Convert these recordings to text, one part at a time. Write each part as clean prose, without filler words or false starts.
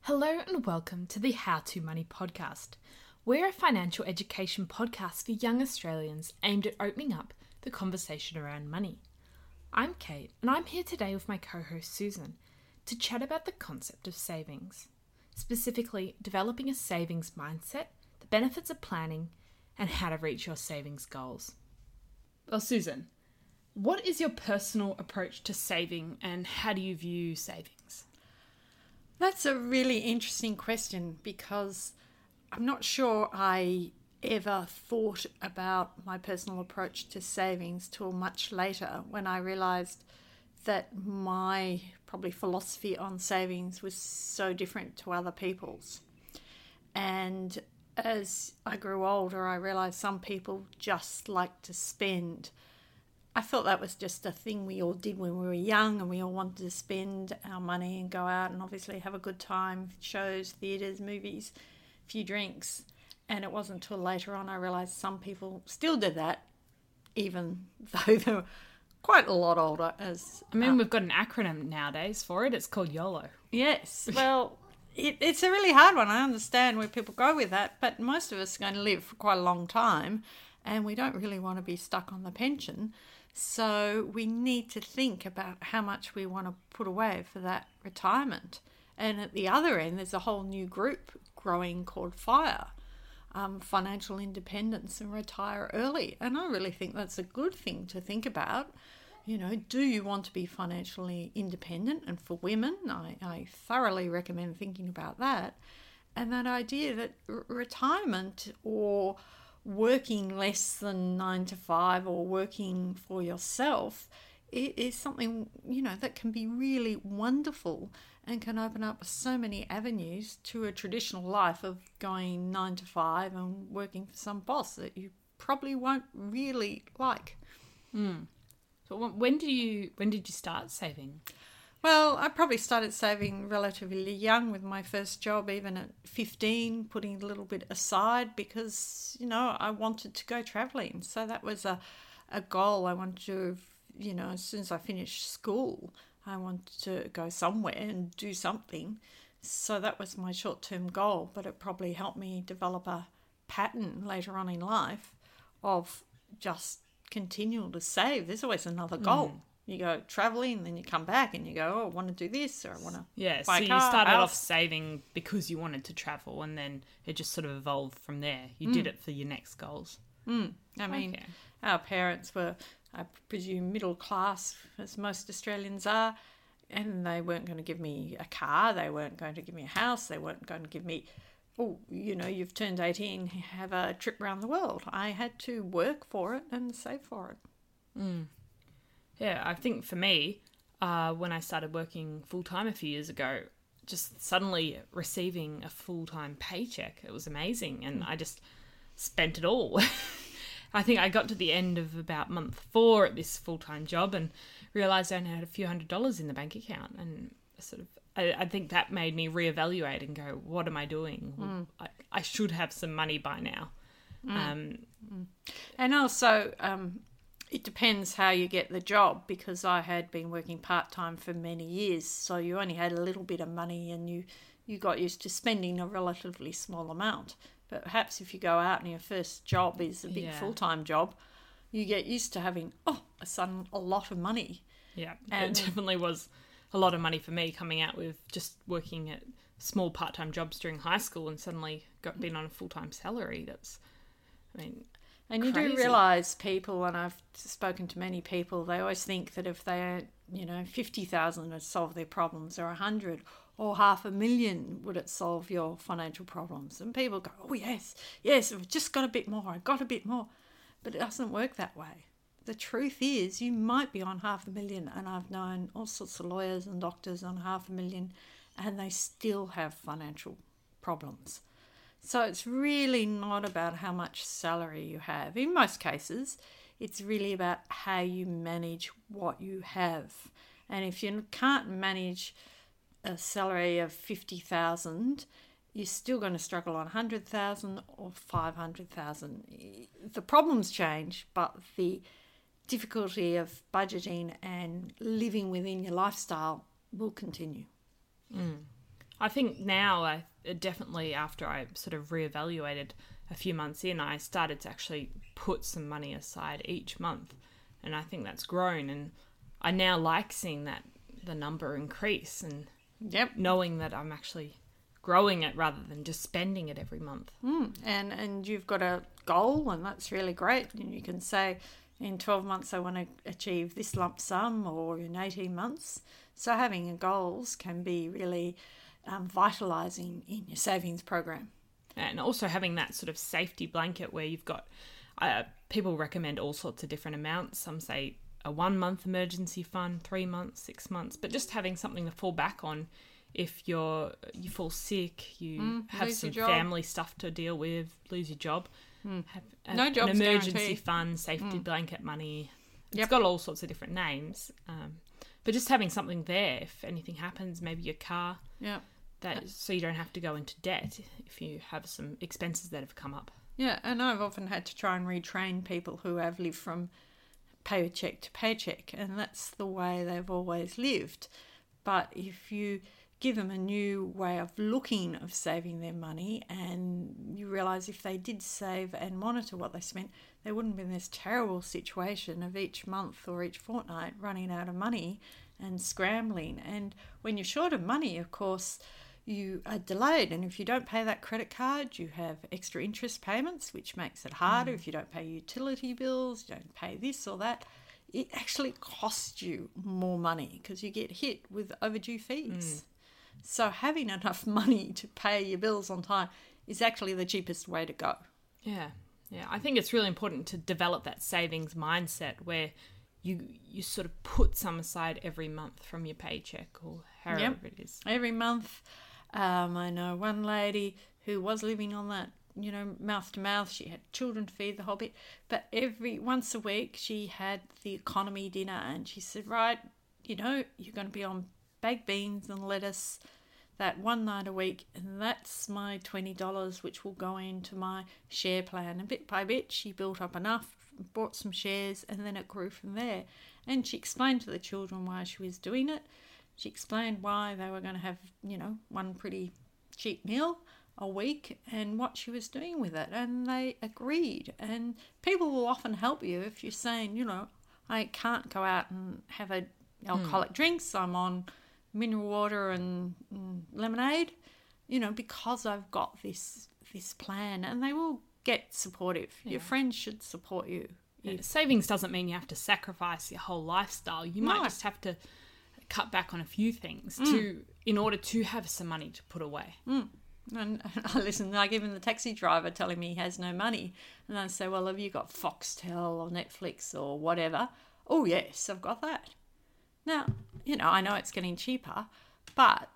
Hello and welcome to the How to Money podcast. We're a financial education podcast for young Australians aimed at opening up the conversation around money. I'm Kate and I'm here today with my co-host Susan to chat about the concept of savings, specifically developing a savings mindset, the benefits of planning, and how to reach your savings goals. Well, Susan, what is your personal approach to saving and how do you view savings? That's a really interesting question because I'm not sure I ever thought about my personal approach to savings till much later when I realised that my probably philosophy on savings was so different to other people's. And as I grew older, I realised some people just like to spend. I thought that was just a thing we all did when we were young and we all wanted to spend our money and go out and obviously have a good time, shows, theatres, movies, a few drinks. And it wasn't until later on I realised some people still did that, even though they were quite a lot older. We've got an acronym nowadays for it. It's called YOLO. Yes, well, it's a really hard one. I understand where people go with that, but most of us are going to live for quite a long time and we don't really want to be stuck on the pension. So we need to think about how much we want to put away for that retirement. And at the other end, there's a whole new group growing called FIRE, financial independence and retire early. And I really think that's a good thing to think about. You know, do you want to be financially independent? And for women, I thoroughly recommend thinking about that. And that idea that retirement or working less than 9 to 5 or working for yourself, it is something, you know, that can be really wonderful and can open up so many avenues to a traditional life of going 9 to 5 and working for some boss that you probably won't really like. So when did you start saving? Well, I probably started saving relatively young with my first job, even at 15, putting a little bit aside because, you know, I wanted to go travelling. So that was a goal I wanted to, you know, as soon as I finished school, I wanted to go somewhere and do something. So that was my short-term goal, but it probably helped me develop a pattern later on in life of just continuing to save. There's always another goal. You go travelling, then you come back and you go, oh, I want to do this or I want to buy a car, you started house. off saving because you wanted to travel and then it just sort of evolved from there. You did it for your next goals. Our parents were, I presume, middle class, as most Australians are, and they weren't going to give me a car, they weren't going to give me a house, they weren't going to give me, oh, you know, you've turned 18, have a trip around the world. I had to work for it and save for it. Yeah, I think for me, when I started working full-time a few years ago, just suddenly receiving a full-time paycheck, it was amazing. And I just spent it all. I think I got to the end of about month 4 at this full-time job and realised I only had a few $100s in the bank account. And I think that made me reevaluate and go, what am I doing? I should have some money by now. And also, it depends how you get the job because I had been working part-time for many years, so you only had a little bit of money and you got used to spending a relatively small amount. But perhaps if you go out and your first job is a big full-time job, you get used to having, a lot of money. Yeah, it definitely was a lot of money for me coming out with just working at small part-time jobs during high school and suddenly being on a full-time salary. And you do realise people, and I've spoken to many people, they always think that if they earn, you know, 50,000 would solve their problems, or 100, or $500,000 would it solve your financial problems? And people go, oh yes, I've just got a bit more, I got a bit more. But it doesn't work that way. The truth is you might be on $500,000, and I've known all sorts of lawyers and doctors on $500,000 and they still have financial problems. So it's really not about how much salary you have. In most cases, it's really about how you manage what you have. And if you can't manage a salary of 50,000, you're still going to struggle on 100,000 or 500,000. The problems change, but the difficulty of budgeting and living within your lifestyle will continue. I think now, definitely after I sort of reevaluated a few months in, I started to actually put some money aside each month. And I think that's grown. And I now like seeing the number increase and knowing that I'm actually growing it rather than just spending it every month. And you've got a goal, and that's really great. And you can say, in 12 months I want to achieve this lump sum, or in 18 months. So having goals can be really vitalising in your savings program. And also having that sort of safety blanket where you've got, people recommend all sorts of different amounts. Some say a 1 month emergency fund, 3 months, 6 months, but just having something to fall back on if you fall sick, you have some family stuff to deal with, lose your job. Have no jobs an emergency guaranteed. fund, safety blanket money. It's got all sorts of different names. But just having something there, if anything happens, maybe your car, so you don't have to go into debt if you have some expenses that have come up. Yeah, and I've often had to try and retrain people who have lived from paycheck to paycheck, and that's the way they've always lived. But if you give them a new way of looking of saving their money, and you realise if they did save and monitor what they spent, they wouldn't be in this terrible situation of each month or each fortnight running out of money and scrambling. And when you're short of money, of course, you are delayed, and if you don't pay that credit card, you have extra interest payments, which makes it harder. If you don't pay utility bills, you don't pay this or that, it actually costs you more money because you get hit with overdue fees. So having enough money to pay your bills on time is actually the cheapest way to go. Yeah. I think it's really important to develop that savings mindset where you sort of put some aside every month from your paycheck or however it is. Every month. I know one lady who was living on that, mouth to mouth. She had children to feed, the whole bit. But once a week she had the economy dinner, and she said, right, you're going to be on baked beans and lettuce that one night a week, and that's my $20, which will go into my share plan. And bit by bit she built up enough, bought some shares, and then it grew from there. And she explained to the children why she was doing it. She explained why they were going to have, one pretty cheap meal a week and what she was doing with it. And they agreed. And people will often help you if you're saying, I can't go out and have alcoholic drinks. I'm on mineral water and lemonade, because I've got this plan. And they will get supportive. Your friends should support you. Savings doesn't mean you have to sacrifice your whole lifestyle. You might just have to cut back on a few things in order to have some money to put away. And I listen, like even the taxi driver telling me he has no money, and I say, well, have you got Foxtel or Netflix or whatever? Oh yes, I've got that. Now, I know it's getting cheaper, but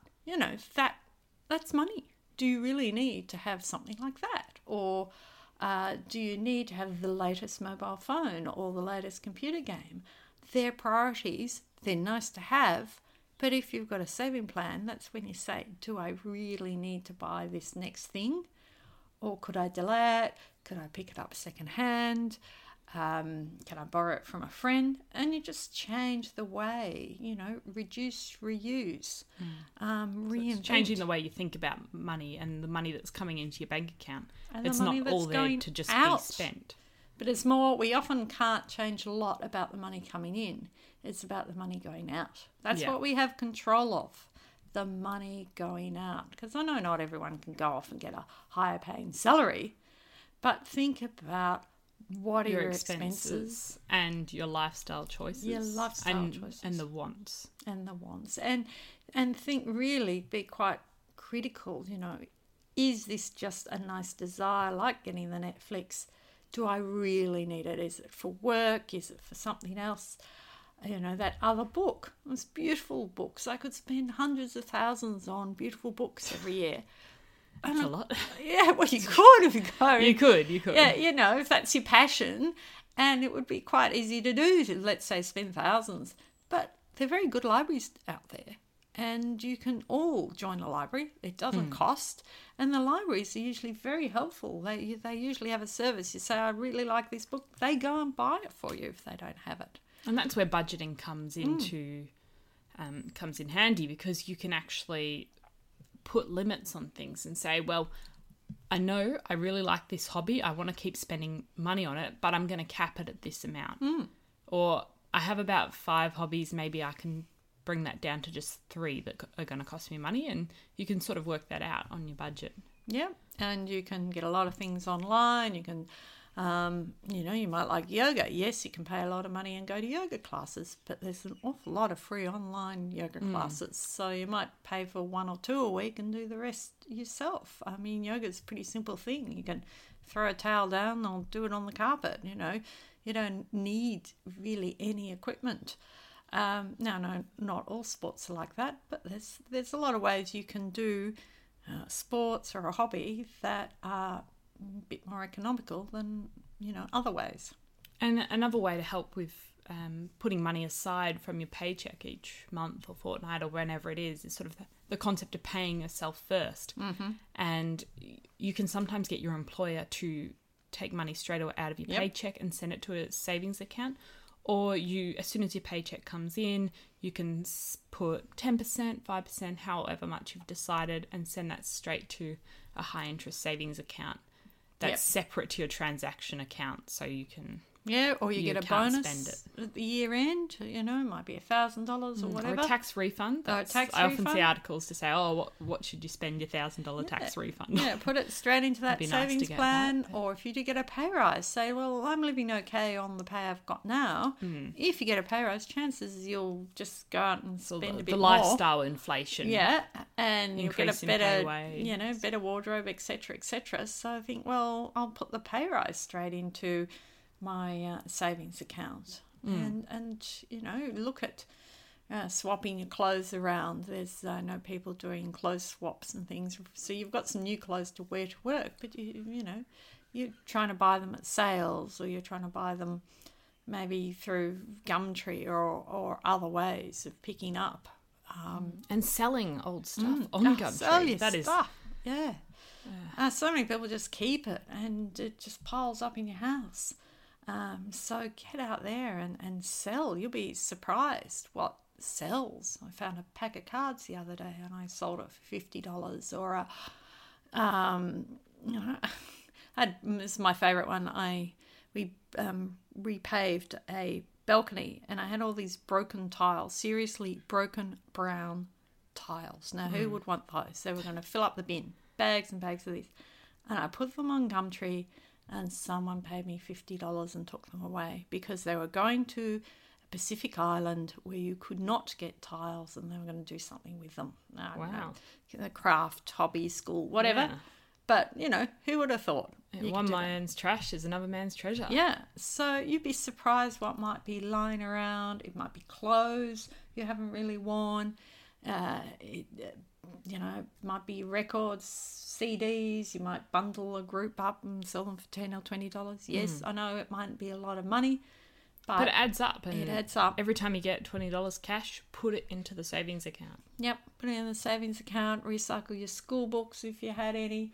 that's money. Do you really need to have something like that? Or do you need to have the latest mobile phone or the latest computer game? They're priorities. They're nice to have, but if you've got a saving plan, that's when you say, do I really need to buy this next thing? Or could I delay it? Could I pick it up second hand? Can I borrow it from a friend? And you just change the way, reduce, reuse, reinvent. It's changing the way you think about money and the money that's coming into your bank account. And it's not all there to just be spent. But it's more, we often can't change a lot about the money coming in. It's about the money going out. That's what we have control of, the money going out. Because I know not everyone can go off and get a higher paying salary, but think about what are your expenses and your lifestyle choices. And the wants. And think really, be quite critical, is this just a nice desire like getting the Netflix? Do I really need it? Is it for work? Is it for something else? That other book. It was beautiful books. I could spend hundreds of thousands on beautiful books every year. That's a lot. Yeah, well, you could if you go. You could. Yeah, if that's your passion. And it would be quite easy to do, to, let's say, spend thousands. But they're very good libraries out there. And you can all join a library. It doesn't cost. And the libraries are usually very helpful. They usually have a service. You say, I really like this book. They go and buy it for you if they don't have it. And that's where budgeting comes in handy, because you can actually put limits on things and say, well, I know I really like this hobby. I want to keep spending money on it, but I'm going to cap it at this amount. Or I have about 5 hobbies. Maybe I can bring that down to just 3 that are going to cost me money. And you can sort of work that out on your budget. Yeah. And you can get a lot of things online. You can, you might like yoga. Yes, you can pay a lot of money and go to yoga classes, but there's an awful lot of free online yoga classes. So you might pay for 1 or 2 a week and do the rest yourself. I mean, yoga's a pretty simple thing. You can throw a towel down or do it on the carpet, You don't need really any equipment. No, not all sports are like that, but there's a lot of ways you can do sports or a hobby that are a bit more economical than, other ways. And another way to help with putting money aside from your paycheck each month or fortnight or whenever it is sort of the concept of paying yourself first. And you can sometimes get your employer to take money straight out of your paycheck and send it to a savings account. Or as soon as your paycheck comes in, you can put 10%, 5%, however much you've decided, and send that straight to a high interest savings account that's separate to your transaction account, so you can... Yeah, or you get a bonus at the year end, it might be $1,000 or whatever. Or a tax refund. I often see articles to say, what should you spend your $1,000 tax refund on? Yeah, put it straight into that savings plan. Or if you do get a pay rise, say, well, I'm living okay on the pay I've got now. If you get a pay rise, chances you'll just go out and spend a bit more. The lifestyle inflation. Yeah, and you'll get a better, better wardrobe, etc., etc. So I think, well, I'll put the pay rise straight into my savings account and look at swapping your clothes around. There's I know people doing clothes swaps and things, so you've got some new clothes to wear to work, but you're trying to buy them at sales, or you're trying to buy them maybe through Gumtree or other ways of picking up and selling old stuff on Gumtree. Sell your stuff. So many people just keep it and it just piles up in your house. So get out there and sell. You'll be surprised what sells. I found a pack of cards the other day and I sold it for $50. Or this is my favourite one. We repaved a balcony and I had all these broken tiles, seriously broken brown tiles. Now who would want those? They were going to fill up the bin, bags and bags of these. And I put them on Gumtree. And someone paid me $50 and took them away because they were going to a Pacific island where you could not get tiles and they were going to do something with them. Wow. A craft, hobby, school, whatever. Yeah. But, who would have thought? One man's trash is another man's treasure. Yeah. So you'd be surprised what might be lying around. It might be clothes you haven't really worn. It might be records, CDs. You might bundle a group up and sell them for $10 or $20. Yes, I know it might be a lot of money, but it adds up. And it adds up. Every time you get $20 cash, put it into the savings account. Yep, put it in the savings account. Recycle your school books if you had any.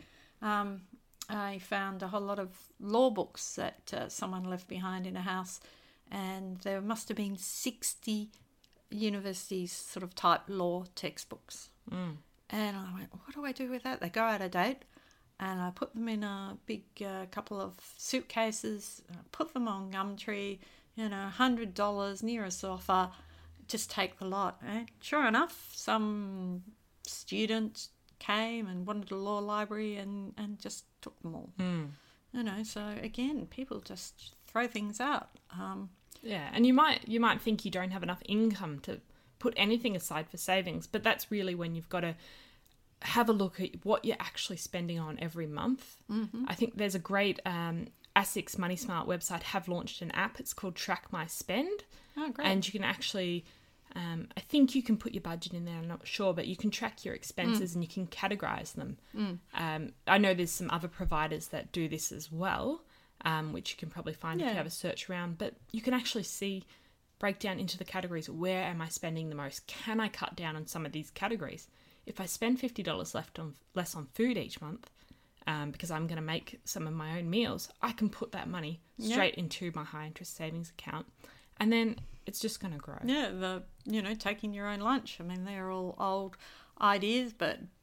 I found a whole lot of law books that someone left behind in a house, and there must have been 60 universities sort of type law textbooks. And I went, what do I do with that? They go out of date. And I put them in a big couple of suitcases. I put them on Gumtree, $100 near a sofa. Just take the lot. And sure enough, some student came and wanted a law library and just took them all. So again, people just throw things out. Yeah, and you might think you don't have enough income to put anything aside for savings, but that's really when you've got to have a look at what you're actually spending on every month. I think there's a great ASIC's Money Smart website have launched an app. It's called Track My Spend. Oh, great. And you can actually, I think you can put your budget in there, I'm not sure, but you can track your expenses and you can categorize them. I know there's some other providers that do this as well, which you can probably find if you have a search around, but you can actually break down into the categories. Where am I spending the most? Can I cut down on some of these categories? If I spend $50 less on food each month, because I'm going to make some of my own meals, I can put that money straight into my high interest savings account, and then it's just going to grow. Yeah, taking your own lunch. I mean, they're all old ideas, but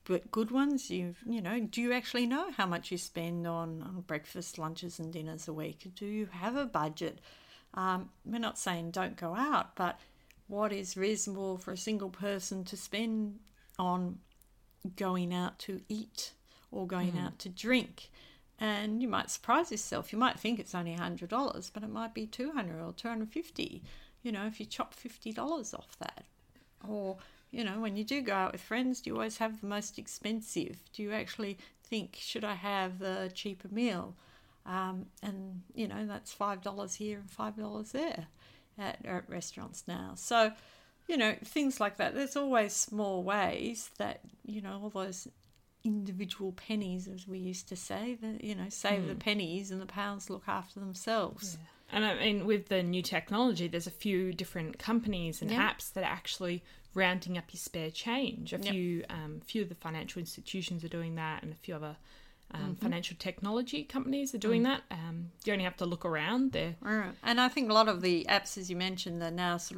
good ones. Do you actually know how much you spend on breakfast, lunches and dinners a week? Do you have a budget? We're not saying don't go out, but what is reasonable for a single person to spend on going out to eat or going out to drink? And you might surprise yourself. You might think it's only $100, but it might be $200 or $250. If you chop $50 off that. Or, when you do go out with friends, do you always have the most expensive? Do you actually think, should I have the cheaper meal? And that's $5 here and $5 there at restaurants now. So, things like that. There's always small ways that, all those individual pennies, as we used to say, that, save the pennies and the pounds look after themselves. Yeah. And I mean, with the new technology, there's a few different companies and apps that are actually rounding up your spare change. A few of the financial institutions are doing that, and a few other financial technology companies are doing that. You only have to look around there. Right. And I think a lot of the apps, as you mentioned, are now sort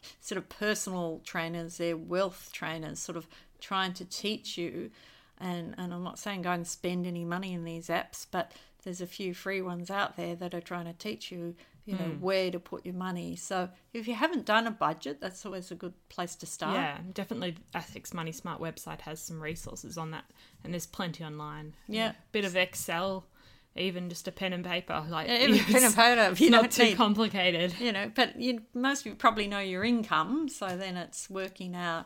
of personal trainers. They're wealth trainers, sort of trying to teach you. And I'm not saying go and spend any money in these apps, but there's a few free ones out there that are trying to teach you, where to put your money. So if you haven't done a budget, that's always a good place to start. Yeah, definitely. ASIC's Money Smart website has some resources on that, and there's plenty online. Yeah. A bit of Excel, even just a pen and paper. Even pen and paper. It's not too complicated. But most of you probably know your income, so then it's working out,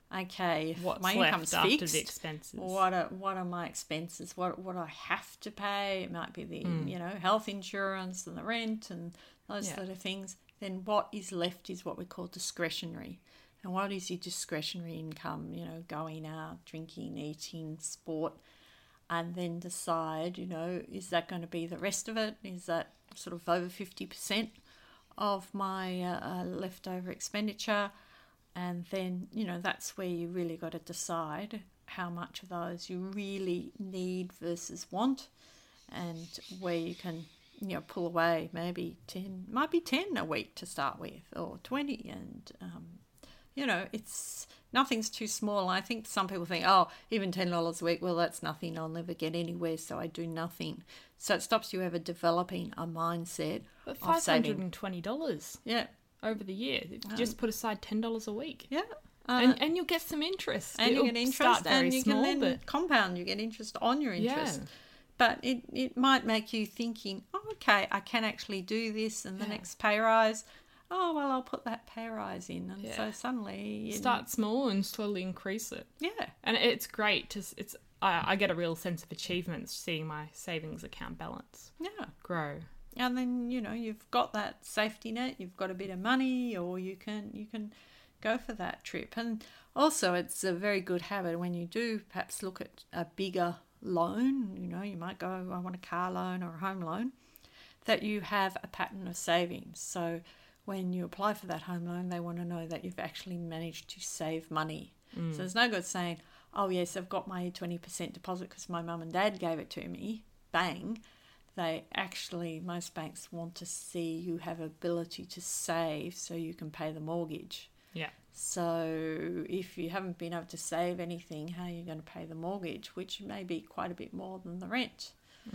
okay, if what's my left income's after fixed, the expenses? what are my expenses? What I have to pay? It might be the health insurance and the rent and those sort of things. Then what is left is what we call discretionary. And what is your discretionary income? Going out, drinking, eating, sport, and then decide, is that going to be the rest of it? Is that sort of over 50% of my leftover expenditure? And then, that's where you really got to decide how much of those you really need versus want, and where you can, pull away maybe 10, might be 10 a week to start with, or 20. And, it's nothing's too small. I think some people think, even $10 a week, well, that's nothing. I'll never get anywhere, so I do nothing. So it stops you ever developing a mindset But of saving. $520. Yeah. Over the year, just put aside $10 a week. Yeah. And you'll get some interest. And you get interest, and you small, can then compound. You get interest on your interest. Yeah. But it might make you thinking, okay, I can actually do this, and the next pay rise, I'll put that pay rise in. And so suddenly... Start small and slowly increase it. Yeah. And it's great. I get a real sense of achievement seeing my savings account balance grow. And then, you've got that safety net, you've got a bit of money, or you can go for that trip. And also it's a very good habit when you do perhaps look at a bigger loan, you might go, I want a car loan or a home loan, that you have a pattern of savings. So when you apply for that home loan, they want to know that you've actually managed to save money. So there's no good saying, oh yes, I've got my 20% deposit because my mum and dad gave it to me, bang. They actually, most banks want to see you have ability to save so you can pay the mortgage. Yeah. So if you haven't been able to save anything, how are you going to pay the mortgage, which may be quite a bit more than the rent?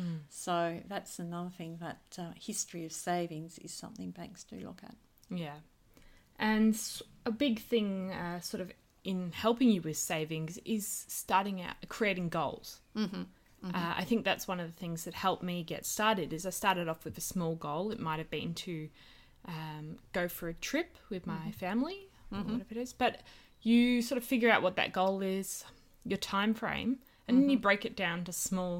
So that's another thing, that history of savings is something banks do look at. Yeah. And a big thing sort of in helping you with savings is starting out, creating goals. Mm-hmm. I think that's one of the things that helped me get started. Is I started off with a small goal. It might have been to go for a trip with my family, or whatever it is. But you sort of figure out what that goal is, your time frame, and then you break it down to small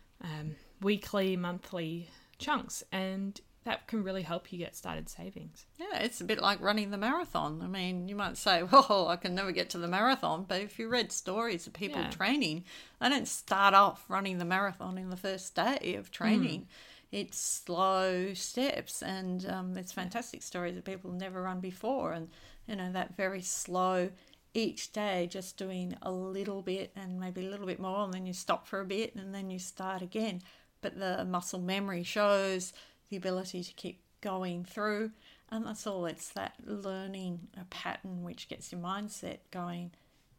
weekly, monthly chunks, and that can really help you get started savings. Yeah, it's a bit like running the marathon. I mean, you might say, well, I can never get to the marathon, but if you read stories of people training, they don't start off running the marathon in the first day of training. It's slow steps, and there's fantastic stories of people who never run before, and, that very slow each day, just doing a little bit and maybe a little bit more, and then you stop for a bit and then you start again. But the muscle memory shows the ability to keep going through, and that's all. It's that learning a pattern which gets your mindset going,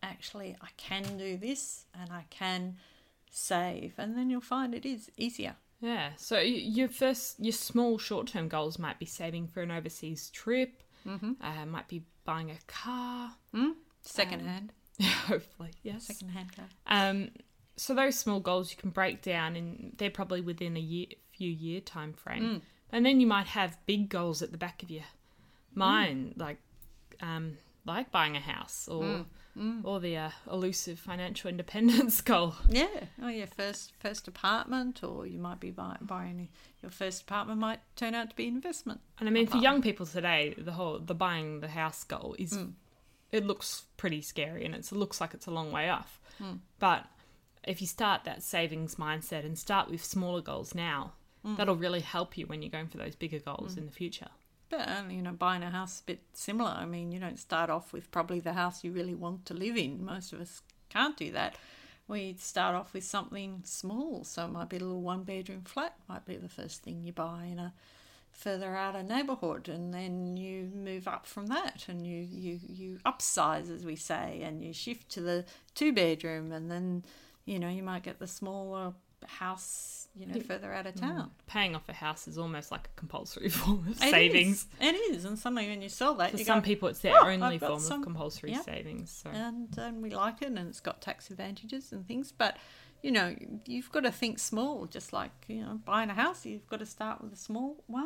actually I can do this and I can save, and then you'll find it is easier. Yeah. So your small short-term goals might be saving for an overseas trip. Might be buying a car. Secondhand. Hopefully, yes. Secondhand car. So those small goals you can break down, and they're probably within a few year time frame. And then you might have big goals at the back of your mind, like buying a house or the elusive financial independence goal. Yeah, or your first apartment, or you might be buying your first apartment might turn out to be investment. And I mean, for young people today, the buying the house goal is it looks pretty scary, and it looks like it's a long way off. But if you start that savings mindset and start with smaller goals now, that'll really help you when you're going for those bigger goals in the future. But, buying a house is a bit similar. I mean, you don't start off with probably the house you really want to live in. Most of us can't do that. We start off with something small. So it might be a little one-bedroom flat, might be the first thing you buy in a further out a neighbourhood. And then you move up from that and you upsize, as we say, and you shift to the two-bedroom. And then, you might get the smaller house, further out of town. Paying off a house is almost like a compulsory form of savings. It is, and suddenly when you sell that, for you some go, people it's their only form of compulsory savings. So. And we like it, and it's got tax advantages and things. But you've got to think small. Just like buying a house, you've got to start with a small one.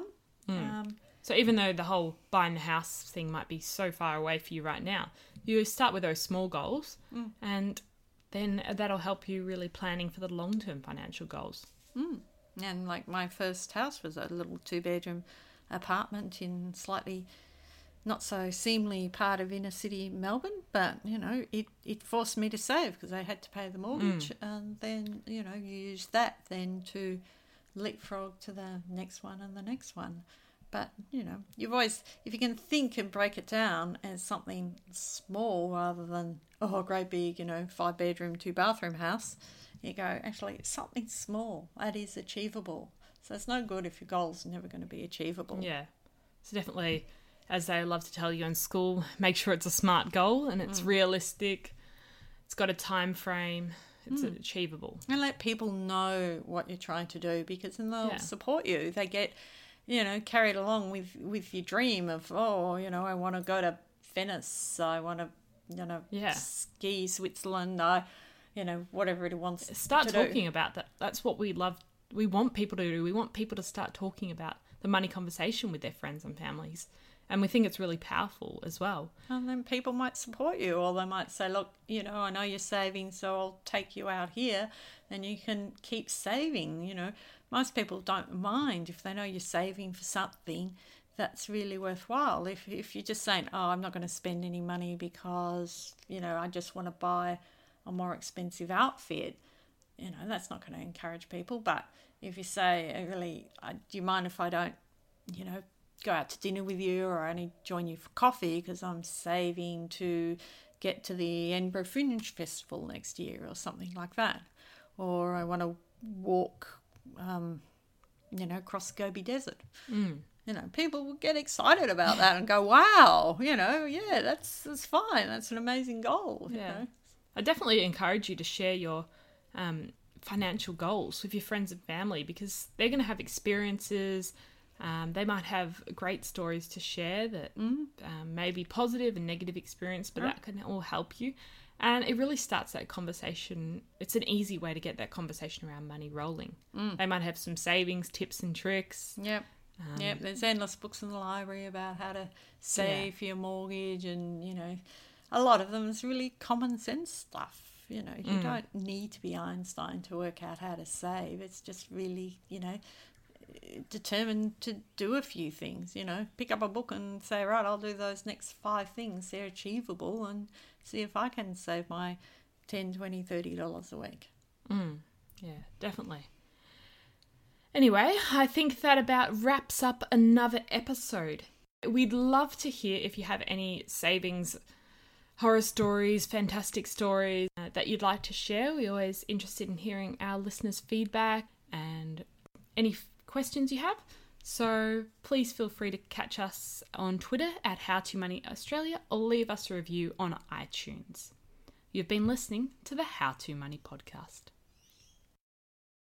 So even though the whole buying the house thing might be so far away for you right now, you start with those small goals, and then that'll help you really planning for the long-term financial goals. And like my first house was a little two-bedroom apartment in slightly not so seemly part of inner city Melbourne, but it forced me to save because I had to pay the mortgage, and then you use that then to leapfrog to the next one and the next one. But you've always, if you can think and break it down as something small rather than a great big 5-bedroom 2-bathroom house, you go, actually, it's something small that is achievable. So it's no good if your goal's never going to be achievable. Yeah. So definitely, as they love to tell you in school, make sure it's a SMART goal and it's realistic. It's got a time frame. It's achievable. And let people know what you're trying to do, because then they'll support you. They get, carried along with your dream of, I want to go to Venice. I want to, ski Switzerland. Whatever it wants start to talking do. about that. That's what we love. We want people to do. We want people to start talking about the money conversation with their friends and families. And we think it's really powerful as well. And then people might support you, or they might say, look, I know you're saving, so I'll take you out here and you can keep saving. Most people don't mind if they know you're saving for something that's really worthwhile. If you're just saying, I'm not going to spend any money because, I just want to buy a more expensive outfit, that's not going to encourage people. But if you say, do you mind if I don't, go out to dinner with you, or only join you for coffee because I'm saving to get to the Edinburgh Fringe Festival next year, or something like that. Or I want to walk, across the Gobi Desert. People will get excited about that and go, wow, that's fine. That's an amazing goal. I definitely encourage you to share your financial goals with your friends and family, because they're going to have experiences. They might have great stories to share that may be positive and negative experience, but that can all help you. And it really starts that conversation. It's an easy way to get that conversation around money rolling. They might have some savings tips and tricks. Yep. There's endless books in the library about how to save for your mortgage, and a lot of them is really common sense stuff. You don't need to be Einstein to work out how to save. It's just really, determined to do a few things. Pick up a book and say, right, I'll do those next 5 things. They're achievable, and see if I can save my $10, $20, $30 a week. Yeah, definitely. Anyway, I think that about wraps up another episode. We'd love to hear if you have any savings horror stories, fantastic stories that you'd like to share. We're always interested in hearing our listeners' feedback and any questions you have. So please feel free to catch us on Twitter at HowToMoneyAustralia, or leave us a review on iTunes. You've been listening to the How to Money podcast.